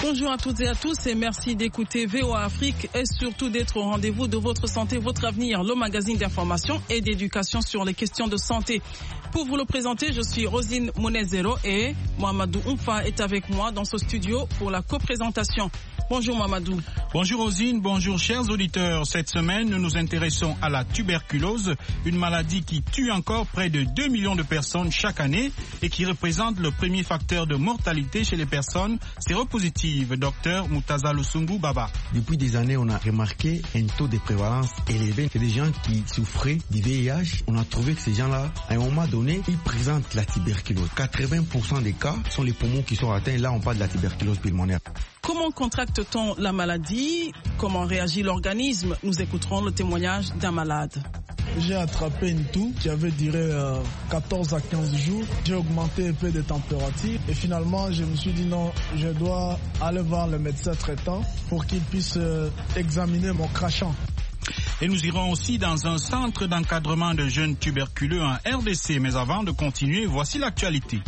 Bonjour à toutes et à tous et merci d'écouter VOA Afrique et surtout d'être au rendez-vous de votre santé, votre avenir, le magazine d'information et d'éducation sur les questions de santé. Pour vous le présenter, je suis Rosine Monezero et Mohamedou Oumfa est avec moi dans ce studio pour la coprésentation. Bonjour Mamadou. Bonjour Rosine, bonjour chers auditeurs. Cette semaine, nous nous intéressons à la tuberculose, une maladie qui tue encore près de 2 millions de personnes chaque année et qui représente le premier facteur de mortalité chez les personnes séropositives. Docteur Moutaza Lusungu Baba. Depuis des années, on a remarqué un taux de prévalence élevé. C'est des gens qui souffraient du VIH. On a trouvé que ces gens-là, à un moment donné, ils présentent la tuberculose. 80% des cas sont les poumons qui sont atteints. Là, on parle de la tuberculose pulmonaire. Comment contracte-t-on la maladie? Comment réagit l'organisme? Nous écouterons le témoignage d'un malade. J'ai attrapé une toux qui avait duré 14 à 15 jours. J'ai augmenté un peu de température et finalement je me suis dit non, je dois aller voir le médecin traitant pour qu'il puisse examiner mon crachat. Et nous irons aussi dans un centre d'encadrement de jeunes tuberculeux en RDC. Mais avant de continuer, voici l'actualité.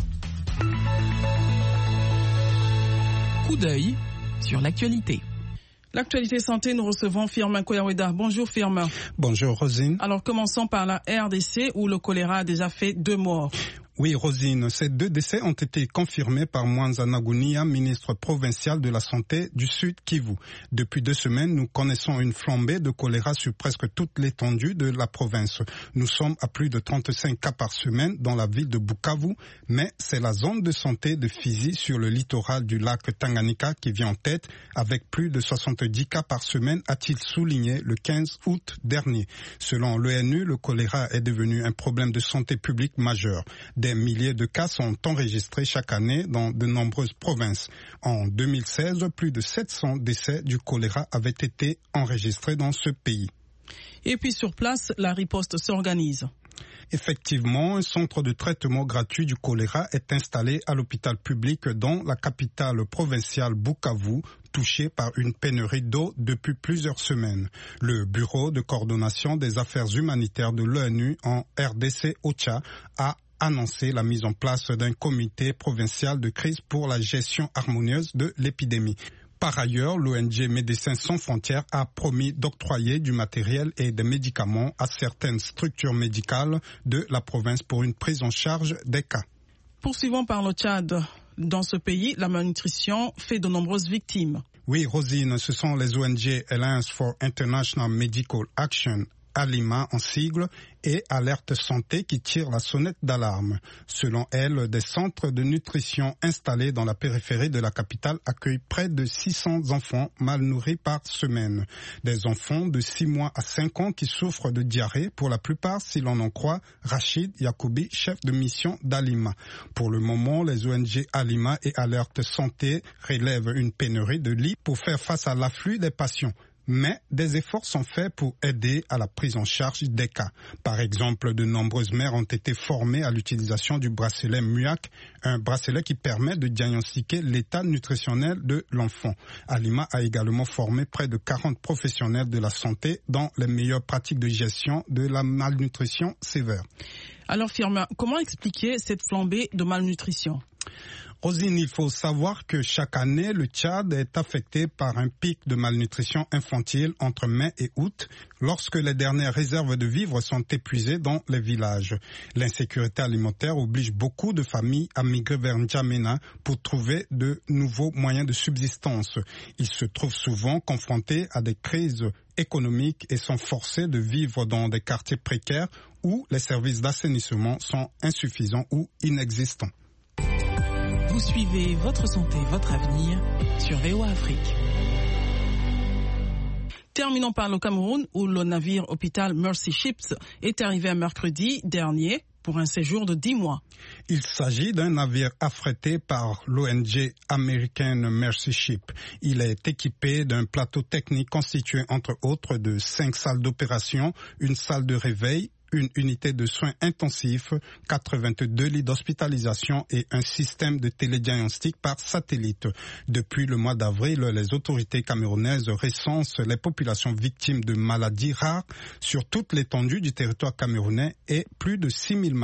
Coup d'œil sur l'actualité. L'actualité santé, nous recevons Firmin Koyaweda. Bonjour Firmin. Bonjour Rosine. Alors commençons par la RDC où le choléra a déjà fait 2 morts. Oui, Rosine, ces 2 décès ont été confirmés par Mwanza Nagunia, ministre provincial de la Santé du Sud Kivu. Depuis 2 semaines, nous connaissons une flambée de choléra sur presque toute l'étendue de la province. Nous sommes à plus de 35 cas par semaine dans la ville de Bukavu, mais c'est la zone de santé de Fizi sur le littoral du lac Tanganyika qui vient en tête avec plus de 70 cas par semaine, a-t-il souligné le 15 août dernier. Selon l'ONU, le choléra est devenu un problème de santé publique majeur. Des milliers de cas sont enregistrés chaque année dans de nombreuses provinces. En 2016, plus de 700 décès du choléra avaient été enregistrés dans ce pays. Et puis sur place, la riposte s'organise. Effectivement, un centre de traitement gratuit du choléra est installé à l'hôpital public dans la capitale provinciale Bukavu, touché par une pénurie d'eau depuis plusieurs semaines. Le Bureau de coordination des affaires humanitaires de l'ONU en RDC OCHA a annoncé la mise en place d'un comité provincial de crise pour la gestion harmonieuse de l'épidémie. Par ailleurs, l'ONG Médecins sans frontières a promis d'octroyer du matériel et des médicaments à certaines structures médicales de la province pour une prise en charge des cas. Poursuivons par le Tchad. Dans ce pays, la malnutrition fait de nombreuses victimes. Oui, Rosine, ce sont les ONG Alliance for International Medical Action, ALIMA en sigle, et Alerte Santé qui tirent la sonnette d'alarme. Selon elle, des centres de nutrition installés dans la périphérie de la capitale accueillent près de 600 enfants mal nourris par semaine. Des enfants de 6 mois à 5 ans qui souffrent de diarrhée, pour la plupart, si l'on en croit Rachid Yacoubi, chef de mission d'Alima. Pour le moment, les ONG Alima et Alerte Santé relèvent une pénurie de lits pour faire face à l'afflux des patients. Mais des efforts sont faits pour aider à la prise en charge des cas. Par exemple, de nombreuses mères ont été formées à l'utilisation du bracelet MUAC, un bracelet qui permet de diagnostiquer l'état nutritionnel de l'enfant. Alima a également formé près de 40 professionnels de la santé dans les meilleures pratiques de gestion de la malnutrition sévère. Alors Firmin, comment expliquer cette flambée de malnutrition ? Rosine, il faut savoir que chaque année, le Tchad est affecté par un pic de malnutrition infantile entre mai et août, lorsque les dernières réserves de vivres sont épuisées dans les villages. L'insécurité alimentaire oblige beaucoup de familles à migrer vers N'Djamena pour trouver de nouveaux moyens de subsistance. Ils se trouvent souvent confrontés à des crises économiques et sont forcés de vivre dans des quartiers précaires où les services d'assainissement sont insuffisants ou inexistants. Vous suivez Votre Santé, Votre Avenir sur VOA Afrique. Terminons par le Cameroun où le navire hôpital Mercy Ships est arrivé un mercredi dernier pour un séjour de 10 mois. Il s'agit d'un navire affrété par l'ONG américaine Mercy Ship. Il est équipé d'un plateau technique constitué entre autres de 5 salles d'opération, une salle de réveil, une unité de soins intensifs, 82 lits d'hospitalisation et un système de télédiagnostic par satellite. Depuis le mois d'avril, les autorités camerounaises recensent les populations victimes de maladies rares sur toute l'étendue du territoire camerounais et plus de 6 000